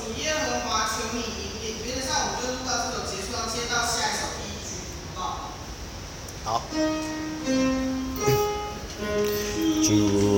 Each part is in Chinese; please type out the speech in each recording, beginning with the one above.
主耶和华，求你引领。原则上我们就录到这首结束，要接到下一首第一句，好不好？ 好。主。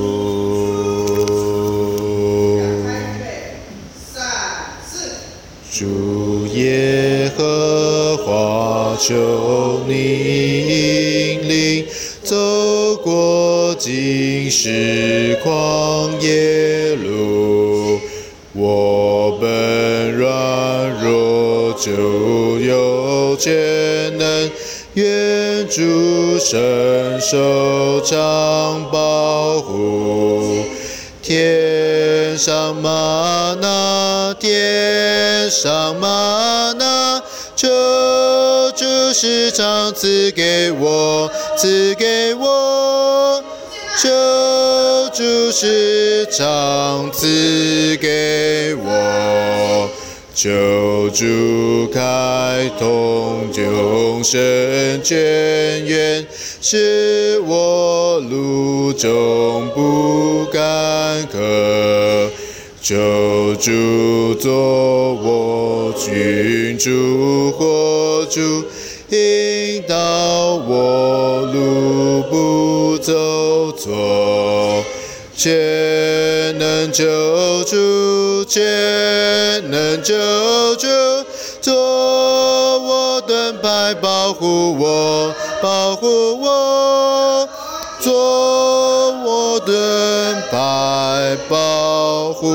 主耶和华，求你引领，走过今世旷野路。我本软弱，就有全能，愿主伸手常保护。天上吗哪，天上吗哪，求主时常赐给我，赐给我。求主时常赐给我，求主开通永生泉源，使我路中不干渴。求主作我君主或主，引导我路不走错。全能救主，全能救主，做我盾牌，保护我，保护我，做我盾牌，保护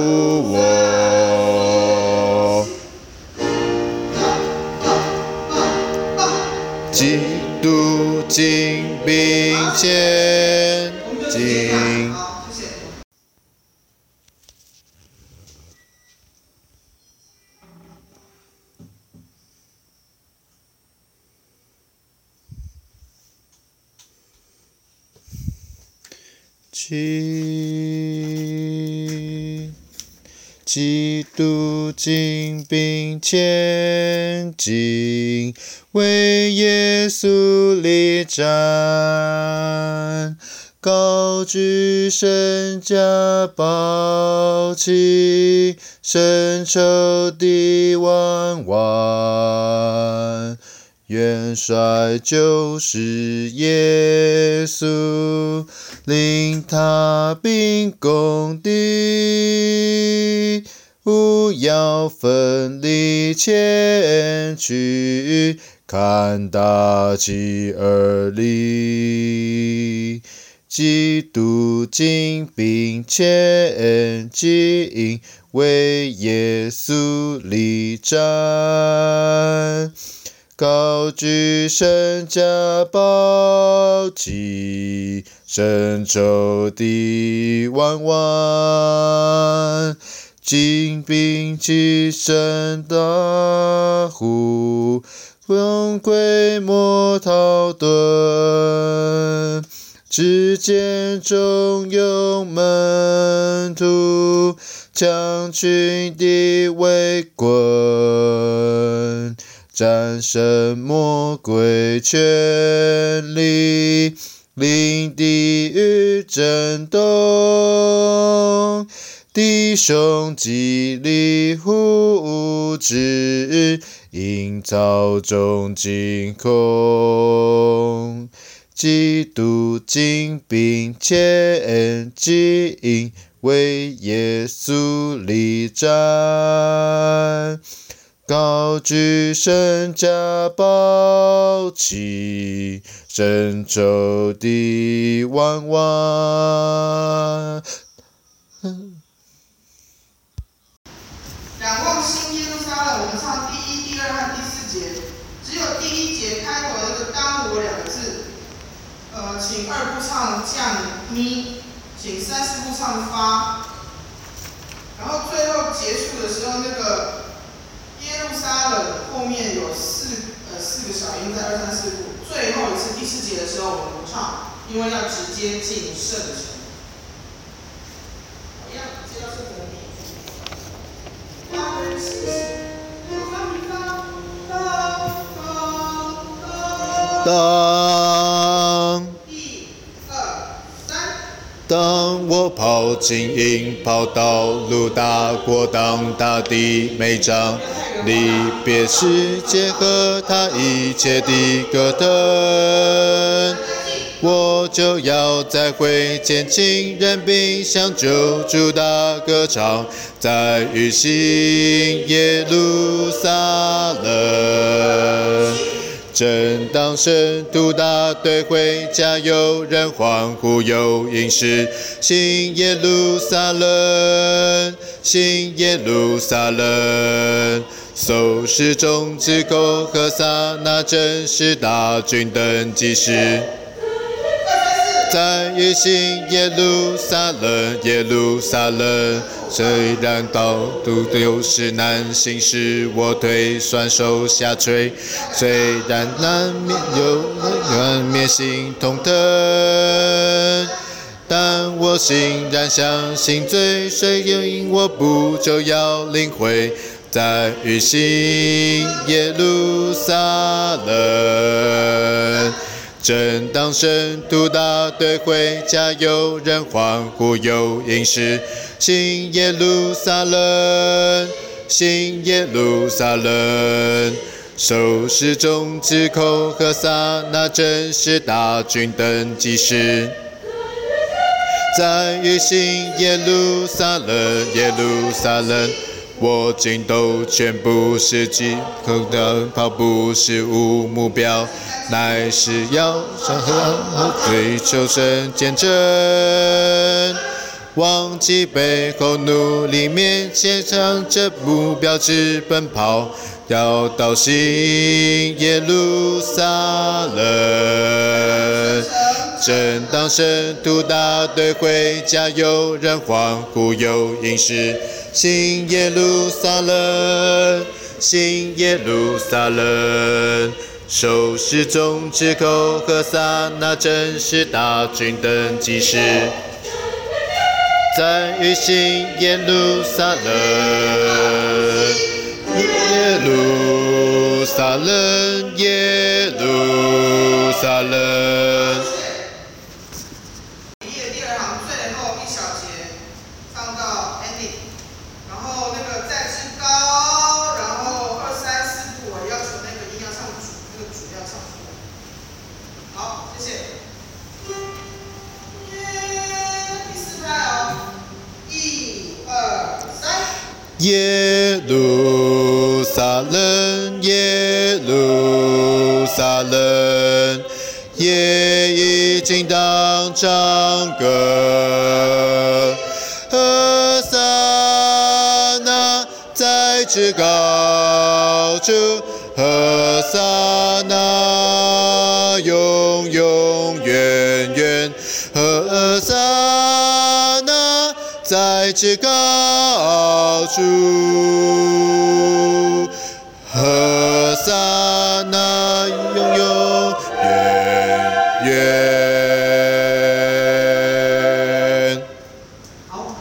我。基督精兵前进。基督精兵前进，为耶稣立战，高举神家宝旗，胜仇敌万万。元帅就是耶稣，领他兵攻敌，务要奋力前去，看大旗而立。基督精兵前进，为耶稣立战，高举神家宝旗，胜仇敌万万。精兵齐声大呼，用规模逃遁。只见中有门徒，将群敌围困，战胜魔鬼权力，令地狱震动。弟兄极力呼之，因操中惊恐。基督精兵前进，为耶稣立战，高举神家宝旗，胜仇敌万万。 仰望新耶路撒冷，我们唱第1、第2和第4节，只有第1节开头的那个当我2个字，请2部唱降咪，请3、4部唱发，然后最后结束的时候，那个耶路撒冷后面有4个小音在2、3、4部，最后一次第4节的时候我们不唱，因为要直接进圣城。一样接到圣城的第1句。当当我跑进营跑道路大过当大地每张离别世界和他一切的歌灯，我就要再会见亲人，并向救主大歌唱，在雨新耶路撒冷。正当圣徒大队回家，有人欢呼有饮食，新耶路撒冷，新耶路撒冷。搜拾中之口和撒那真是大军登基时，在于新耶路撒冷，耶路撒冷。虽然道路有时难行，使我腿酸手下垂；虽然难免心痛疼，但我欣然相信，罪谁因我不就要领会，在于新耶路撒冷。正当圣徒大队回家，有人欢呼有饮食，新耶路撒冷，新耶路撒冷。收拾中之口和撒那真是大军登基时，在于新耶路撒冷，耶路撒冷。我尽都全不是饥渴的跑步，是无目标，乃是要上和追求神见证。忘记背后，努力面前，向着目标直奔跑，要到新耶路撒冷。正当圣徒大队回家，有人欢呼有饮食，新耶路撒冷，新耶路撒冷。收拾中之口和撒那真是大军登基时，在于新耶路撒冷，耶路撒冷，耶路撒冷。 第二行最后一小节放到 ending， 然后那个再之高，然后2、3、4步，我要求那个音要唱主，那个主要唱出来。好，谢谢。第4拍哦，1、2、3。 耶路撒冷，耶路撒冷，夜已经当唱歌，和撒那在至高处，和撒那永永远远，和撒那在至高处，和撒那永永